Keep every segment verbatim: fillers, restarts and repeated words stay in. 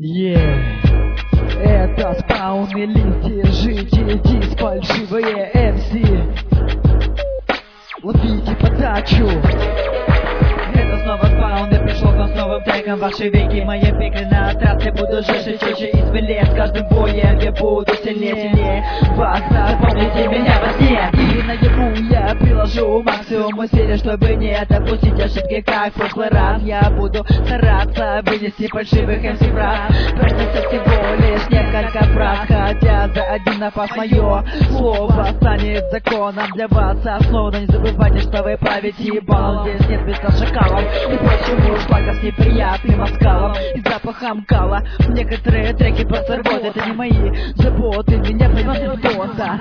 Yeah. Это спаун элите, жители диск, фальшивые эм си. Ловите подачу. Это снова спаун, я пришел к вам с новым треком. Ваши веки, мои пикли на трассе. Буду жестче, чище и смелее. С каждым боем я буду сильнее, сильнее. Вас запомните меня во сне. И наяву я приложу максимум усилий, чтобы не допустить ошибки, как в прошлый раз. Я буду стараться вынести фальшивых эм си брат. Произносят всего лишь несколько фраз, хотя за один напас мое слово станет законом для вас. Основно не забывайте, что вы правите балл. Здесь нет места шакалам и почему шлака с неприятным оскалом и запахом кала. Некоторые треки просто рвут, это не мои заботы, меня приносит кто-то.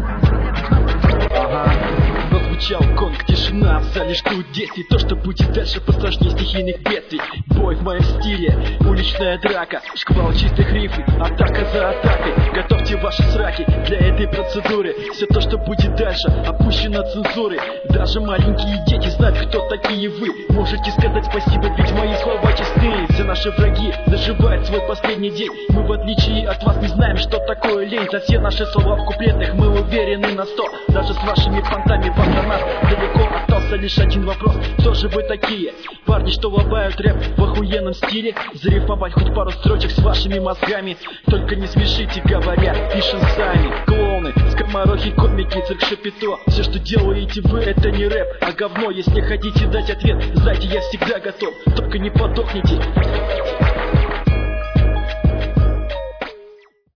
Ага. Прозвучал гонг, тишина, в зале ждут действий. То, что будет дальше, посложнее стихийных бедствий. Бой в моем стиле, уличная драка, шквал чистых рифов, атака за атакой. Готовьте ваши сраки для этой процедуры. Все то, что будет дальше, опущено цензурой. Даже маленькие дети знают, кто такие вы. Можете сказать спасибо, ведь мои слова честные. Все наши враги доживают свой последний день. Мы, в отличие от вас, не знаем, что такое лень. За все наши слова в куплетах мы уверены на сто. Даже с вашими понтами вам до нас далеко остался лишь один вопрос. Кто же вы такие? Парни, что лобают рэп в охуенном стиле. Зарифмовать хоть пару строчек с вашими мозгами. Только не смешите, говоря, пишем сами. Клоуны, скоморохи, комики, цирк шапито. Все, что делаете вы, это не рэп, а говно. Если хотите дать ответ, знайте, я всегда готов. Только не подохните.